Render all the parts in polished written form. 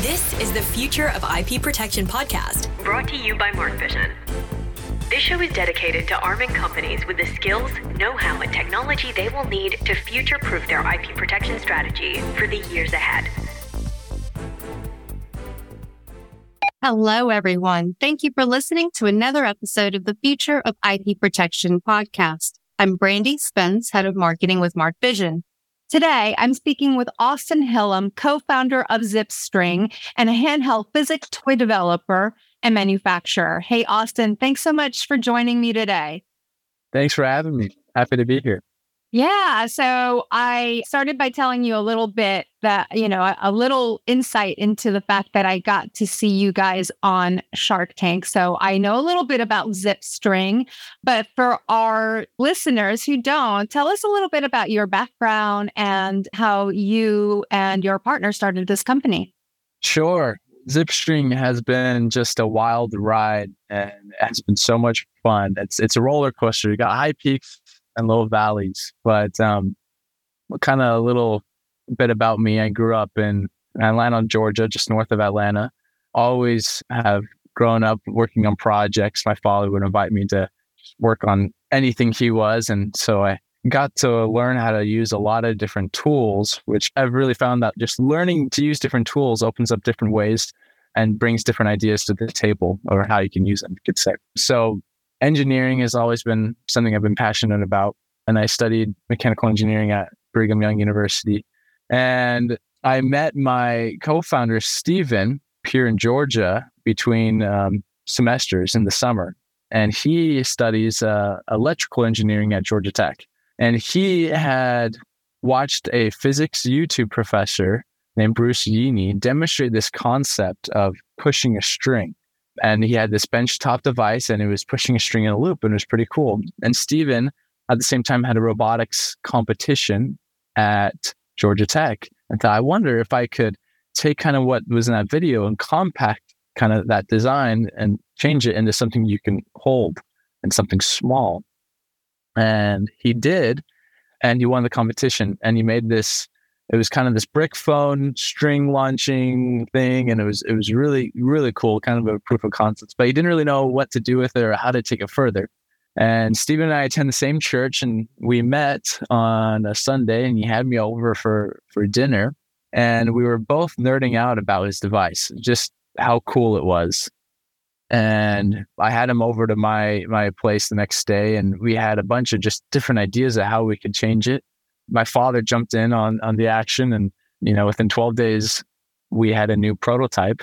This is the Future of IP Protection podcast, brought to you by MarkVision. This show is dedicated to arming companies with the skills, know-how, and technology they will need to future-proof their IP protection strategy for the years ahead. Hello, everyone. Thank you for listening to another episode of the Future of IP Protection podcast. I'm Brandy Spence, Head of Marketing with MarkVision. Today, I'm speaking with Austin Hillam, co-founder of Zipstring and a handheld physics toy developer and manufacturer. Hey, Austin, thanks so much for joining me today. Thanks for having me. Happy to be here. Yeah, so I started by telling you a little bit that, a little insight into the fact that I got to see you guys on Shark Tank. So I know a little bit about Zipstring, but for our listeners who don't, tell us a little bit about your background and how you and your partner started this company. Sure. Zipstring has been just a wild ride and it has been so much fun. It's a roller coaster. You got high peaks and low valleys. But kind of a little bit about me. I grew up in Atlanta, Georgia, just north of Atlanta. Always have grown up working on projects. My father would invite me to work on anything he was. And so I got to learn how to use a lot of different tools, which I've really found that just learning to use different tools opens up different ways and brings different ideas to the table or how you can use them, you could say. So engineering has always been something I've been passionate about. And I studied mechanical engineering at Brigham Young University. And I met my co-founder, Steven, here in Georgia between semesters in the summer. And he studies electrical engineering at Georgia Tech. And he had watched a physics YouTube professor named Bruce Yeaney demonstrate this concept of pushing a string. And he had this benchtop device and it was pushing a string in a loop and it was pretty cool. And Steven, at the same time, had a robotics competition at Georgia Tech. And thought, I wonder if I could take kind of what was in that video and compact kind of that design and change it into something you can hold and something small. And he did, and he won the competition. And he made this, it was kind of this brick phone string launching thing. And it was really, really cool, kind of a proof of concept, but he didn't really know what to do with it or how to take it further. And Steven and I attend the same church and we met on a Sunday and he had me over for dinner and we were both nerding out about his device, just how cool it was. And I had him over to my place the next day and we had a bunch of just different ideas of how we could change it. My father jumped in on the action and, within 12 days, we had a new prototype.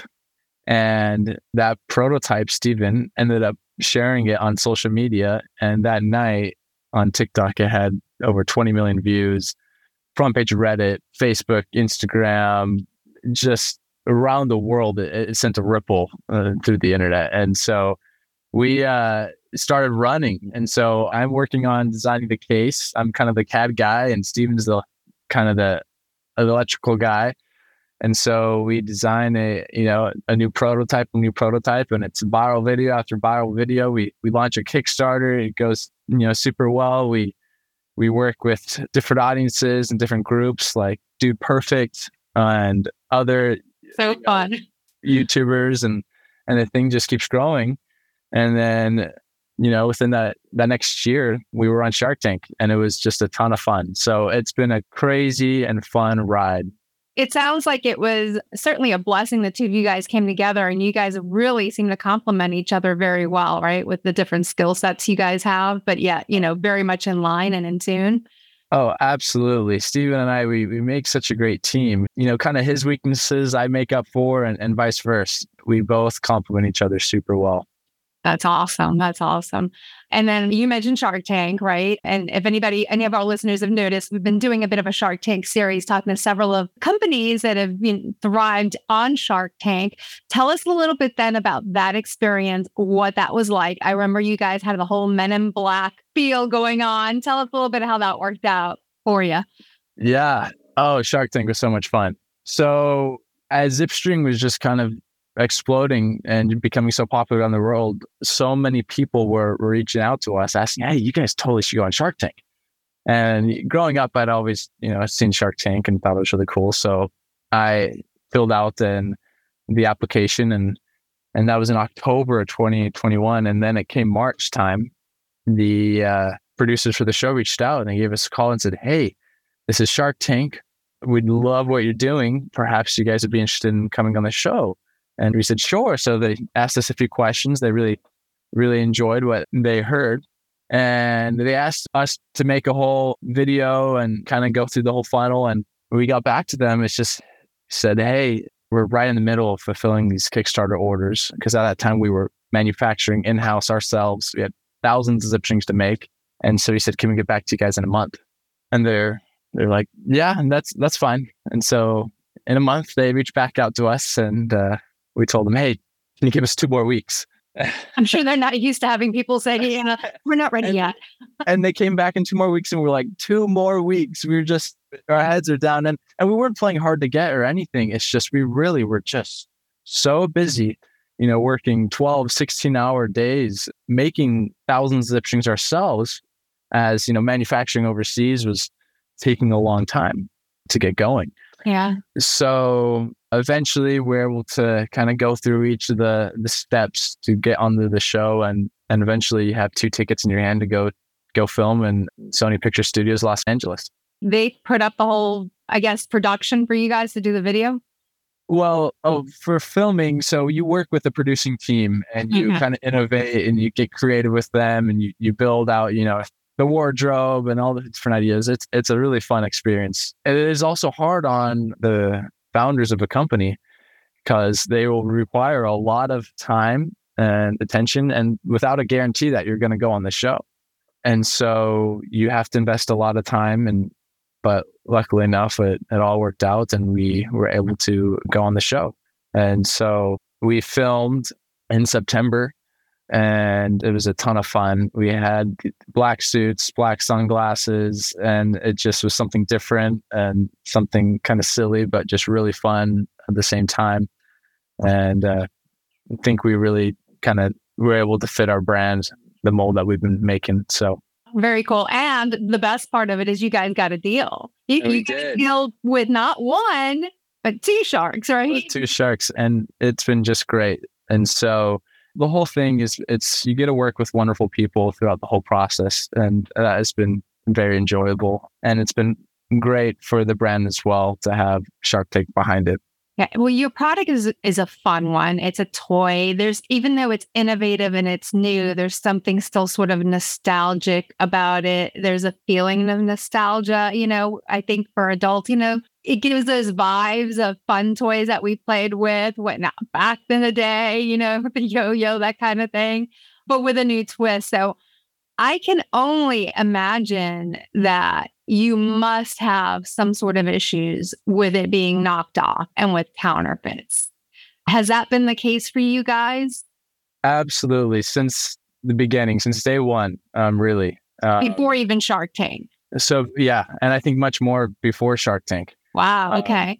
And that prototype, Steven, ended up sharing it on social media. And that night on TikTok, it had over 20 million views, front page of Reddit, Facebook, Instagram, just around the world. It sent a ripple through the internet. And so we started running. And so I'm working on designing the case. I'm kind of the CAD guy and Steven's the kind of the electrical guy. And so we design a new prototype, and it's viral video after viral video. We launch a Kickstarter. It goes, super well. We work with different audiences and different groups like Dude Perfect and other fun YouTubers, and the thing just keeps growing. And then, within that next year, we were on Shark Tank, and it was just a ton of fun. So it's been a crazy and fun ride. It sounds like it was certainly a blessing the two of you guys came together and you guys really seem to complement each other very well, right? With the different skill sets you guys have, but yet, very much in line and in tune. Oh, absolutely. Steven and I, we make such a great team. Kind of his weaknesses I make up for and vice versa. We both complement each other super well. That's awesome. And then you mentioned Shark Tank, right? And if any of our listeners have noticed, we've been doing a bit of a Shark Tank series, talking to several of companies that have thrived on Shark Tank. Tell us a little bit then about that experience, what that was like. I remember you guys had the whole Men in Black feel going on. Tell us a little bit how that worked out for you. Yeah. Oh, Shark Tank was so much fun. So as Zipstring was just kind of exploding and becoming so popular around the world, so many people were reaching out to us asking, hey, you guys totally should go on Shark Tank. And growing up, I'd always, seen Shark Tank and thought it was really cool. So I filled out an the application, and that was in October of 2021. And then it came March time, the producers for the show reached out and they gave us a call and said, "Hey, this is Shark Tank. We'd love what you're doing. Perhaps you guys would be interested in coming on the show." And we said, "Sure." So they asked us a few questions. They really, really enjoyed what they heard. And they asked us to make a whole video and kind of go through the whole funnel. And when we got back to them, it's just said, "Hey, we're right in the middle of fulfilling these Kickstarter orders." Because at that time we were manufacturing in-house ourselves. We had thousands of zip strings to make. And so he said, "Can we get back to you guys in a month?" And they're like, "Yeah, and that's fine." And so in a month, they reached back out to us and we told them, "Hey, can you give us 2 more weeks?" I'm sure they're not used to having people say, "Yeah, we're not ready yet." And they came back in 2 more weeks and we're like, 2 more weeks. We were just, our heads are down and we weren't playing hard to get or anything. It's just, we really were just so busy, working 12, 16-hour days, making thousands of zip strings ourselves as, manufacturing overseas was taking a long time to get going. Yeah. So eventually we're able to kind of go through each of the steps to get onto the show and eventually you have 2 tickets in your hand to go film in Sony Picture Studios, Los Angeles. They put up the whole, I guess, production for you guys to do the video? Well, for filming, so you work with the producing team and you kind of innovate and you get creative with them and you build out, the wardrobe and all the different ideas. It's a really fun experience. And it is also hard on the founders of a company because they will require a lot of time and attention and without a guarantee that you're going to go on the show. And so you have to invest a lot of time but luckily enough, it all worked out and we were able to go on the show. And so we filmed in September and it was a ton of fun. We had black suits, black sunglasses, and it just was something different and something kind of silly, but just really fun at the same time. And I think we really kind of were able to fit our brand, the mold that we've been making. So very cool. And the best part of it is you guys got a deal. You got a deal with not one, but 2 sharks, right? With 2 sharks. And it's been just great. And so the whole thing is you get to work with wonderful people throughout the whole process. And that has been very enjoyable. And it's been great for the brand as well to have Shark Tank behind it. Yeah, well, your product is a fun one. It's a toy. Even though it's innovative and it's new, there's something still sort of nostalgic about it. There's a feeling of nostalgia, I think for adults, it gives those vibes of fun toys that we played with, back in the day, with the yo-yo, that kind of thing, but with a new twist. So I can only imagine that you must have some sort of issues with it being knocked off and with counterfeits. Has that been the case for you guys? Absolutely. Since the beginning, since day one, really. Before even Shark Tank. So, yeah. And I think much more before Shark Tank. Wow. Okay.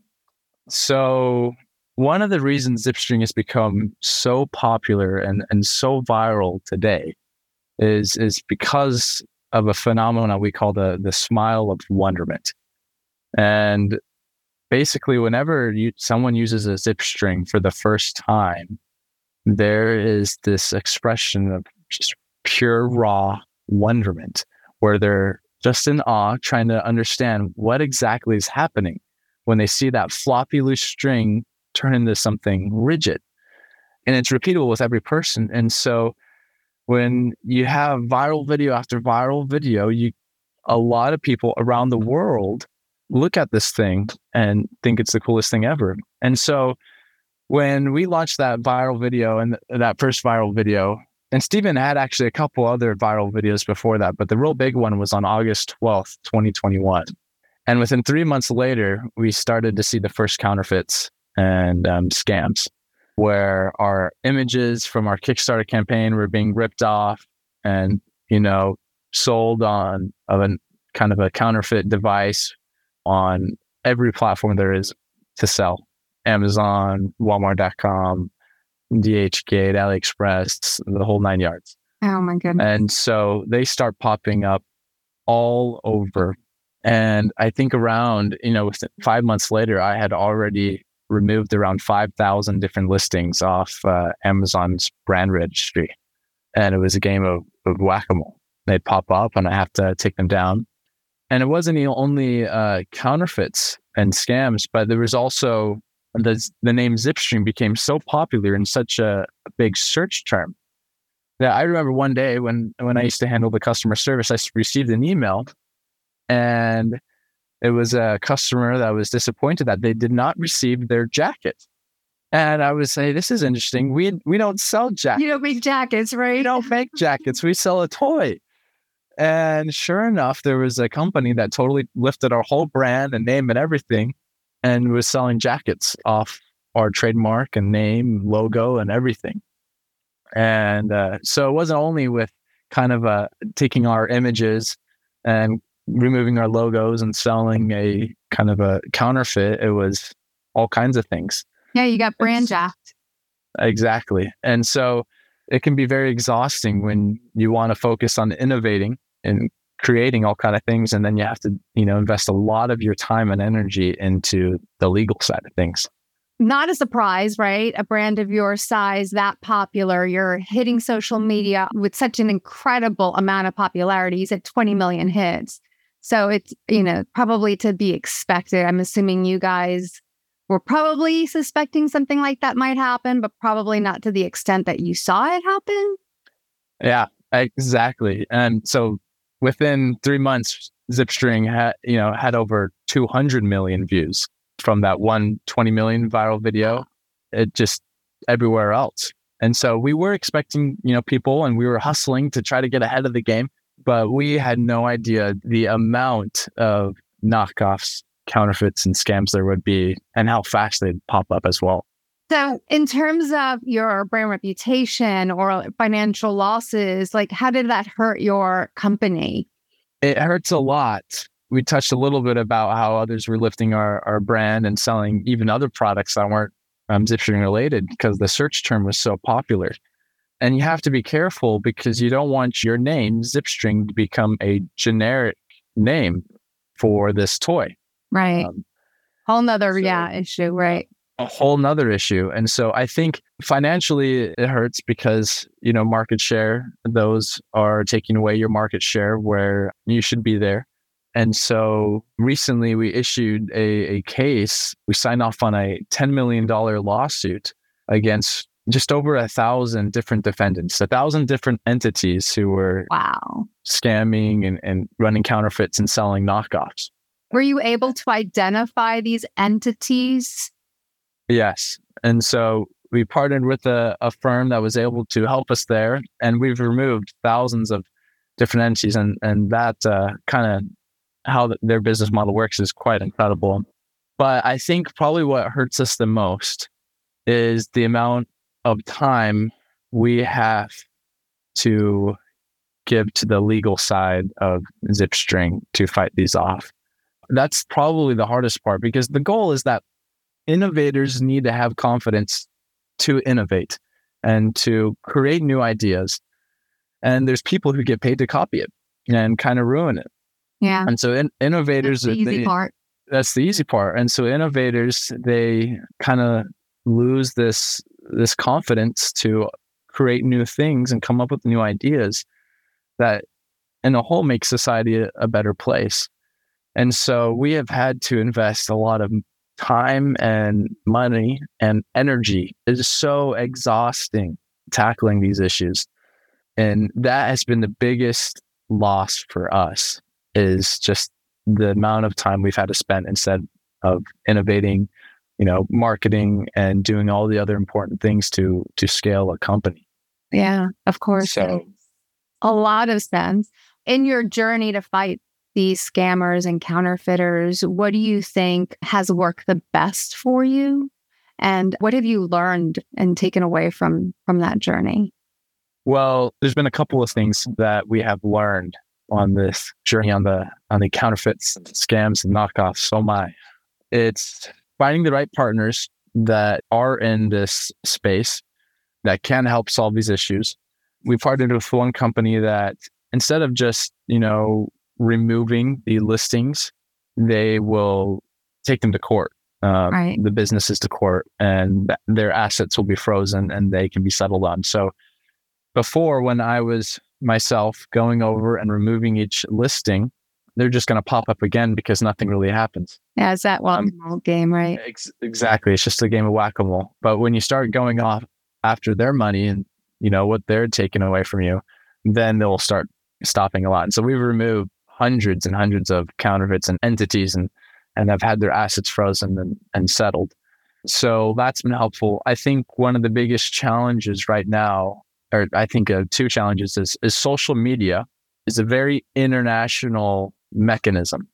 So one of the reasons Zipstring has become so popular and so viral today is because of a phenomenon we call the smile of wonderment. And basically, whenever someone uses a zip string for the first time, there is this expression of just pure raw wonderment where they're just in awe, trying to understand what exactly is happening when they see that floppy loose string turn into something rigid. And it's repeatable with every person. And so when you have viral video after viral video, a lot of people around the world look at this thing and think it's the coolest thing ever. And so when we launched that viral video and that first viral video, and Stephen had actually a couple other viral videos before that, but the real big one was on August 12th, 2021. And within 3 months later, we started to see the first counterfeits and scams, where our images from our Kickstarter campaign were being ripped off and, sold on a kind of a counterfeit device on every platform there is to sell. Amazon, Walmart.com, DHgate, AliExpress, the whole 9 yards. Oh my goodness. And so they start popping up all over. And I think around, 5 months later, I had already removed around 5,000 different listings off Amazon's brand registry. And it was a game of whack-a-mole. They'd pop up and I have to take them down. And it wasn't only counterfeits and scams, but there was also the name Zipstream became so popular and such a big search term that I remember one day when I used to handle the customer service, I received an email, and it was a customer that was disappointed that they did not receive their jacket. And I would say, this is interesting. We don't sell jackets. You don't make jackets, right? We don't make jackets. We sell a toy. And sure enough, there was a company that totally lifted our whole brand and name and everything and was selling jackets off our trademark and name, logo, and everything. And so it wasn't only with kind of taking our images and removing our logos and selling a kind of a counterfeit. It was all kinds of things. Yeah, you got brand jacked. Exactly. And so it can be very exhausting when you want to focus on innovating and creating all kind of things. And then you have to, invest a lot of your time and energy into the legal side of things. Not a surprise, right? A brand of your size, that popular, you're hitting social media with such an incredible amount of popularity. You said 20 million hits. So it's, probably to be expected. I'm assuming you guys were probably suspecting something like that might happen, but probably not to the extent that you saw it happen. Yeah, exactly. And so within 3 months, Zipstring had over 200 million views from that 120 million viral video. It just everywhere else. And so we were expecting, people, and we were hustling to try to get ahead of the game, but we had no idea the amount of knockoffs, counterfeits, and scams there would be and how fast they'd pop up as well. So in terms of your brand reputation or financial losses, how did that hurt your company? It hurts a lot. We touched a little bit about how others were lifting our brand and selling even other products that weren't Zipstring related because the search term was so popular. And you have to be careful because you don't want your name, Zipstring, to become a generic name for this toy. Right. Whole nother issue, right? A whole nother issue. And so I think financially it hurts because, market share, those are taking away your market share where you should be there. And so recently we issued a case. We signed off on a $10 million lawsuit against just over 1,000 different defendants, 1,000 different entities who were scamming and running counterfeits and selling knockoffs. Were you able to identify these entities? Yes. And so we partnered with a firm that was able to help us there. And we've removed thousands of different entities. And that kind of how their business model works is quite incredible. But I think probably what hurts us the most is the amount of time we have to give to the legal side of Zipstring to fight these off. That's probably the hardest part because the goal is that innovators need to have confidence to innovate and to create new ideas. And there's people who get paid to copy it and kind of ruin it. Yeah. And so innovators... That's the easy part. That's the easy part. And so innovators, they kind of lose this confidence to create new things and come up with new ideas that in a whole make society a better place. And so we have had to invest a lot of time and money and energy. It is so exhausting tackling these issues. And that has been the biggest loss for us, is just the amount of time we've had to spend instead of innovating, marketing and doing all the other important things to scale a company. Yeah, of course. So a lot of sense. In your journey to fight these scammers and counterfeiters, what do you think has worked the best for you? And what have you learned and taken away from that journey? Well, there's been a couple of things that we have learned on this journey on the counterfeits and scams and knockoffs. So it's finding the right partners that are in this space that can help solve these issues. We partnered with one company that instead of just, removing the listings, they will take them to court the businesses to court, and their assets will be frozen and they can be settled on. So before, when I was myself going over and removing each listing, they're just going to pop up again because nothing really happens. Yeah, it's that whack-a-mole game, right? Exactly. It's just a game of whack-a-mole. But when you start going off after their money and, what they're taking away from you, then they'll start stopping a lot. And so we've removed hundreds and hundreds of counterfeits and entities and have had their assets frozen and settled. So that's been helpful. I think one of the biggest challenges right now, or I think two challenges, is social media is a very international mechanism.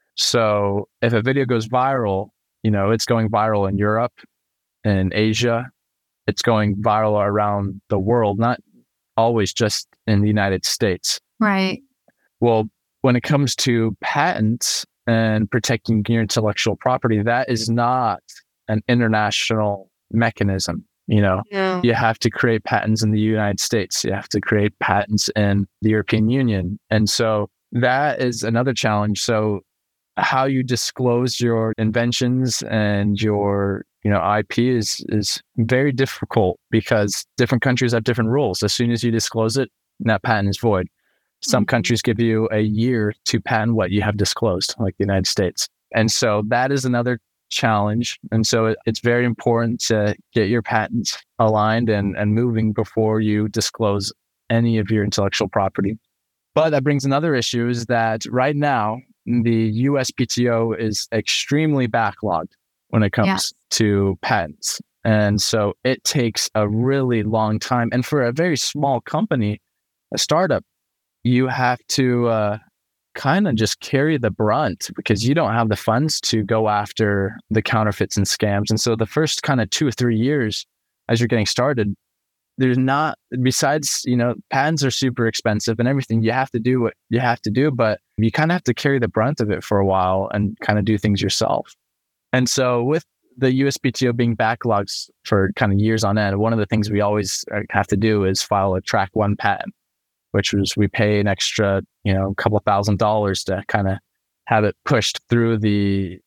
So if a video goes viral, it's going viral in Europe and Asia. It's going viral around the world, not always just in the United States. Right. Well, when it comes to patents and protecting your intellectual property, that is not an international mechanism. No. You have to create patents in the United States. You have to create patents in the European Union. And so that is another challenge. So how you disclose your inventions and your IP is very difficult because different countries have different rules. As soon as you disclose it, that patent is void. Some countries give you a year to patent what you have disclosed, like the United States. And so that is another challenge. And so it's very important to get your patents aligned and moving before you disclose any of your intellectual property. But that brings another issue, is that right now, the USPTO is extremely backlogged when it comes to patents. And so it takes a really long time. And for a very small company, a startup, you have to kind of just carry the brunt because you don't have the funds to go after the counterfeits and scams. And so the first kind of 2 or 3 years as you're getting started, there's not, besides, patents are super expensive and everything, you have to do what you have to do, but you kind of have to carry the brunt of it for a while and kind of do things yourself. And so with the USPTO being backlogs for kind of years on end, one of the things we always have to do is file a Track 1 patent, which was we pay an extra, a couple $1,000s to kind of have it pushed through the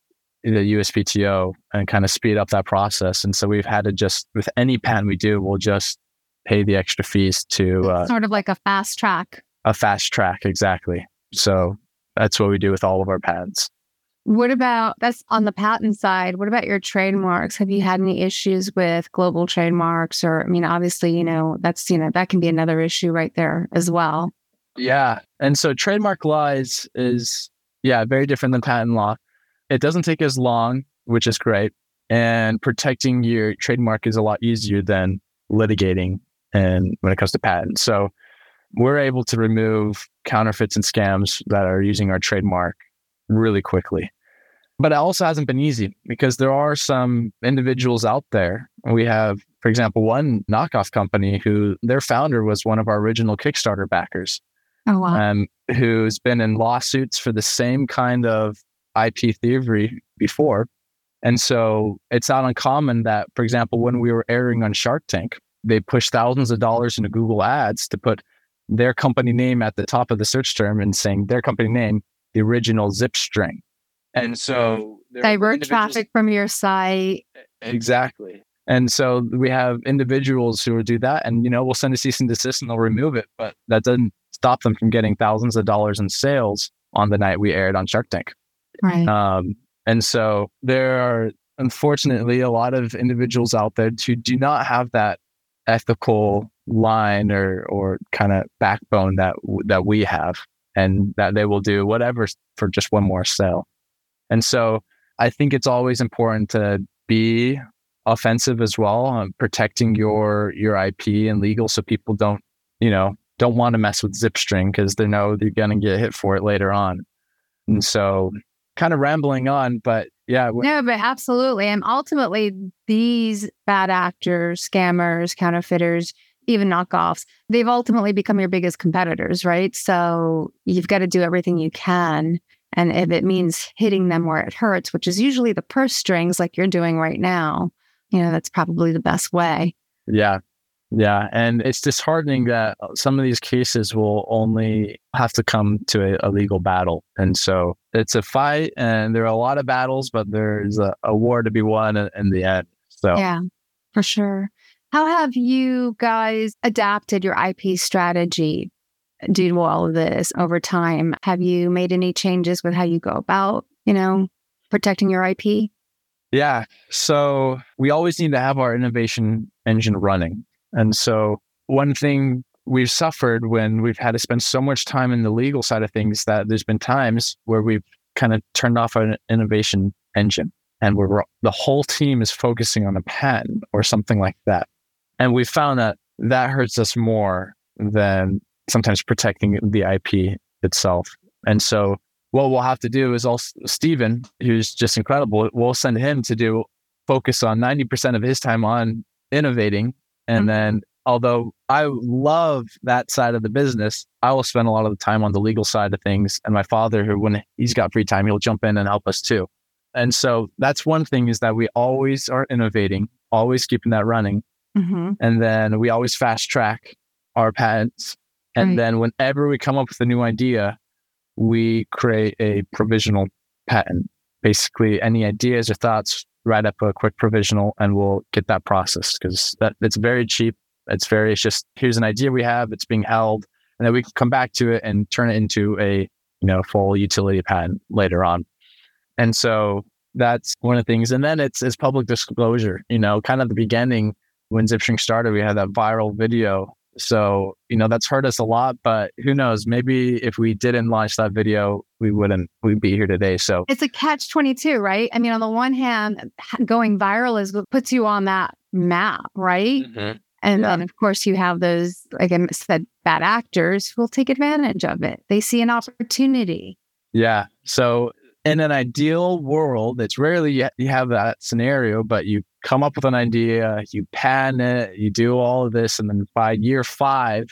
USPTO and kind of speed up that process. And so we've had to just, with any patent we do, we'll just pay the extra fees to... sort of like a fast track. A fast track, exactly. So that's what we do with all of our patents. What about, that's on the patent side, what about your trademarks? Have you had any issues with global trademarks? Or, obviously, that's, that can be another issue right there as well. Yeah. And so trademark law is very different than patent law. It doesn't take as long, which is great. And protecting your trademark is a lot easier than litigating and when it comes to patents. So we're able to remove counterfeits and scams that are using our trademark really quickly. But it also hasn't been easy because there are some individuals out there. We have, for example, one knockoff company who their founder was one of our original Kickstarter backers. Oh, wow. Who's been in lawsuits for the same kind of IP thievery before. And so it's not uncommon that, for example, when we were airing on Shark Tank, they pushed thousands of dollars into Google Ads to put their company name at the top of the search term and saying their company name, the original Zipstring. And so divert traffic from your site. Exactly. And so we have individuals who will do that and, we'll send a cease and desist and they'll remove it, but that doesn't stop them from getting thousands of dollars in sales on the night we aired on Shark Tank. Right. And so there are, unfortunately, a lot of individuals out there who do not have that ethical line or kind of backbone that we have, and that they will do whatever for just one more sale. And so I think it's always important to be offensive as well, protecting your IP and legal, so people don't want to mess with Zipstring because they know they're going to get hit for it later on. And so kind of rambling on, but yeah. No, but absolutely. And ultimately, these bad actors, scammers, counterfeiters, even knockoffs, they've ultimately become your biggest competitors, right? So you've got to do everything you can. And if it means hitting them where it hurts, which is usually the purse strings like you're doing right now, that's probably the best way. Yeah. Yeah. And it's disheartening that some of these cases will only have to come to a legal battle. And so it's a fight, and there are a lot of battles, but there's a war to be won in the end. So, Yeah, for sure. How have you guys adapted your IP strategy due to all of this over time? Have you made any changes with how you go about, protecting your IP? yeah. So we always need to have our innovation engine running. And so one thing we've suffered when we've had to spend so much time in the legal side of things that there's been times where we've kind of turned off our innovation engine, and the whole team is focusing on a patent or something like that. And we found that hurts us more than sometimes protecting the IP itself. And so what we'll have to do is also Stephen, who's just incredible, we'll send him to focus on 90% of his time on innovating. And then, although I love that side of the business, I will spend a lot of the time on the legal side of things. And my father, who when he's got free time, he'll jump in and help us too. And so that's one thing, is that we always are innovating, always keeping that running. And then we always fast track our patents. And then whenever we come up with a new idea, we create a provisional patent. Basically, any ideas or thoughts, write up a quick provisional, and we'll get that processed, because it's very cheap. It's just, here's an idea we have, it's being held, and then we can come back to it and turn it into a full utility patent later on. And so that's one of the things. And then it's public disclosure. Kind of the beginning when Zipstring started, we had that viral video. So, that's hurt us a lot, but who knows, maybe if we didn't launch that video, we'd be here today. So it's a catch-22, right? I mean, on the one hand, going viral is what puts you on that map, right? And then, of course, you have those, like I said, bad actors who will take advantage of it. They see an opportunity. Yeah. So in an ideal world, it's rarely you have that scenario, but you come up with an idea, you patent it, you do all of this, and then by year 5,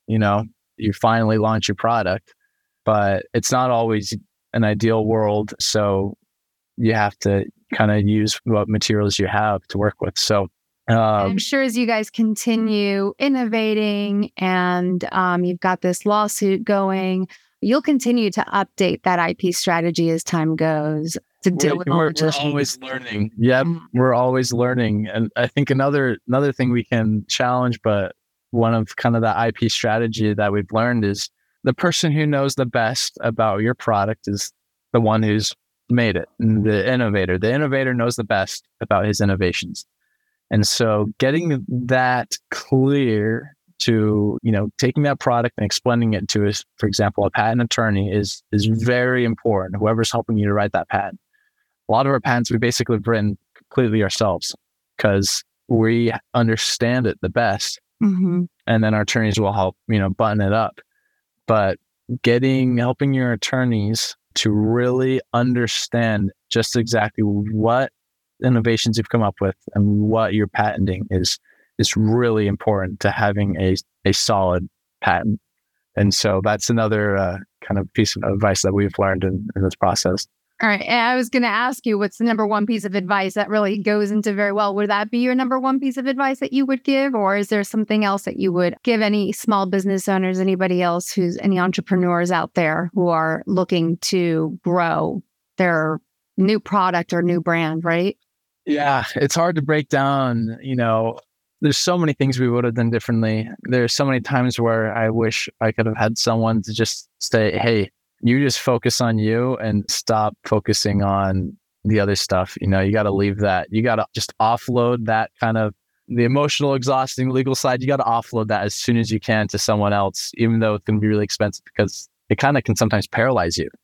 you finally launch your product. But it's not always an ideal world. So you have to kind of use what materials you have to work with. So I'm sure as you guys continue innovating and you've got this lawsuit going, you'll continue to update that IP strategy as time goes to deal with all the changes. We're always learning. Yep, we're always learning. And I think another thing we can challenge, but one of kind of the IP strategy that we've learned is the person who knows the best about your product is the one who's made it. The innovator knows the best about his innovations. And so getting that clear to, taking that product and explaining it to us, for example, a patent attorney is very important. Whoever's helping you to write that patent. A lot of our patents we basically have written completely ourselves because we understand it the best. And then our attorneys will help, button it up. But helping your attorneys to really understand just exactly what innovations you've come up with and what you're patenting is really important to having a solid patent. And so that's another kind of piece of advice that we've learned in this process. All right. And I was going to ask you, what's the number one piece of advice that really goes into very well? Would that be your number one piece of advice that you would give? Or is there something else that you would give any small business owners, anybody else any entrepreneurs out there who are looking to grow their new product or new brand, right? Yeah, it's hard to break down, there's so many things we would have done differently. There's so many times where I wish I could have had someone to just say, hey, you just focus on you and stop focusing on the other stuff. You got to leave that. You got to just offload that kind of the emotional, exhausting legal side. You got to offload that as soon as you can to someone else, even though it can be really expensive because it kind of can sometimes paralyze you,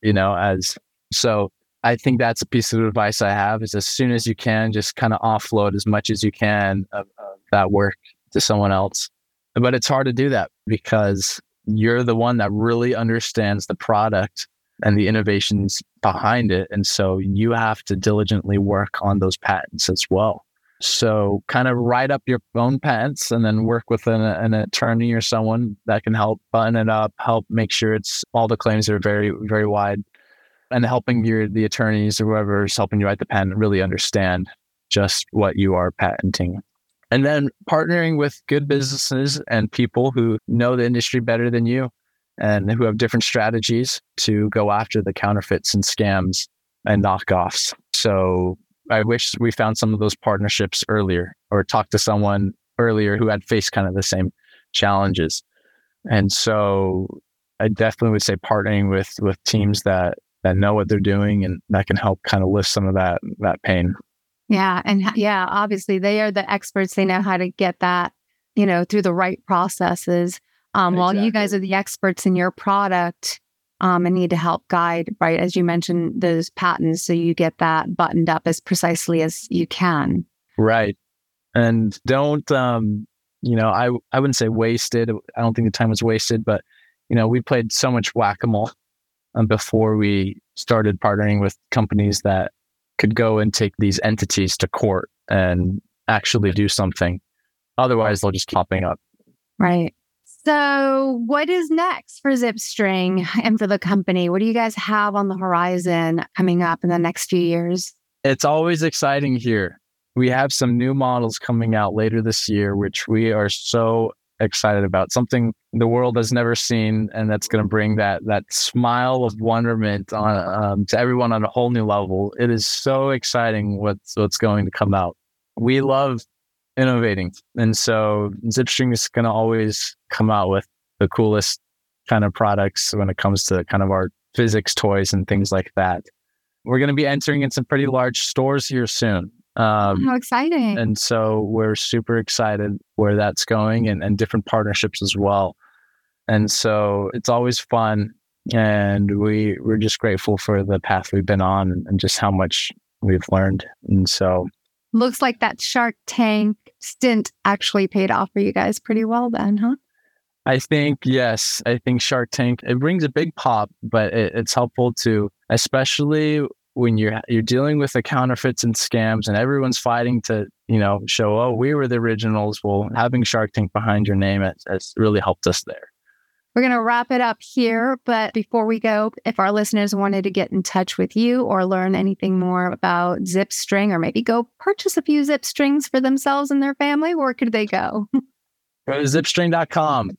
so I think that's a piece of advice I have is as soon as you can, just kind of offload as much as you can of that work to someone else. But it's hard to do that because you're the one that really understands the product and the innovations behind it. And so you have to diligently work on those patents as well. So kind of write up your own patents and then work with an attorney or someone that can help button it up, help make sure all the claims are very, very wide, and helping the attorneys or whoever's helping you write the patent really understand just what you are patenting. And then partnering with good businesses and people who know the industry better than you and who have different strategies to go after the counterfeits and scams and knockoffs. So I wish we found some of those partnerships earlier or talked to someone earlier who had faced kind of the same challenges. And so I definitely would say partnering with teams that know what they're doing and that can help kind of lift some of that pain. Yeah. And obviously they are the experts. They know how to get that, through the right processes. While you guys are the experts in your product and need to help guide, right, as you mentioned, those patents so you get that buttoned up as precisely as you can. Right. And don't, I wouldn't say wasted. I don't think the time was wasted, but, we played so much whack-a-mole before we started partnering with companies that could go and take these entities to court and actually do something. Otherwise, they'll just keep popping up. Right. So what is next for Zipstring and for the company? What do you guys have on the horizon coming up in the next few years? It's always exciting here. We have some new models coming out later this year, which we are so excited about. Something the world has never seen, and that's going to bring that smile of wonderment on to everyone on a whole new level. It is so exciting what's going to come out. We love innovating, and so Zipstring is going to always come out with the coolest kind of products when it comes to kind of our physics toys and things like that. We're going to be entering in some pretty large stores here soon. How exciting. And so we're super excited where that's going and different partnerships as well. And so it's always fun. And we're just grateful for the path we've been on and just how much we've learned. And so looks like that Shark Tank stint actually paid off for you guys pretty well then, huh? I think, yes. I think Shark Tank, it brings a big pop, but it's helpful to, especially when you're dealing with the counterfeits and scams and everyone's fighting to, show, oh, we were the originals. Well, having Shark Tank behind your name has really helped us there. We're going to wrap it up here. But before we go, if our listeners wanted to get in touch with you or learn anything more about Zipstring, or maybe go purchase a few Zipstrings for themselves and their family, where could they go? Go to zipstring.com.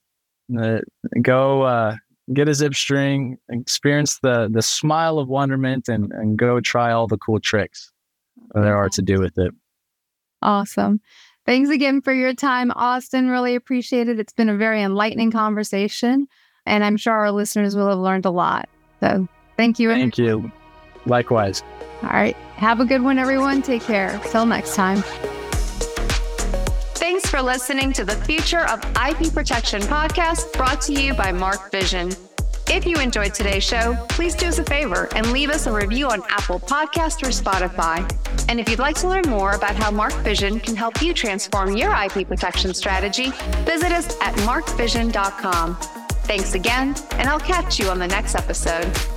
Go get a Zipstring, experience the smile of wonderment, and go try all the cool tricks there are to do with it. Awesome. Thanks again for your time, Austin. Really appreciate it. It's been a very enlightening conversation, and I'm sure our listeners will have learned a lot. So thank you. Thank you. Likewise. All right. Have a good one, everyone. Take care. Till next time. Thanks for listening to the Future of IP Protection podcast, brought to you by Mark Vision. If you enjoyed today's show, please do us a favor and leave us a review on Apple Podcasts or Spotify. And if you'd like to learn more about how Mark Vision can help you transform your IP protection strategy, visit us at markvision.com. Thanks again, and I'll catch you on the next episode.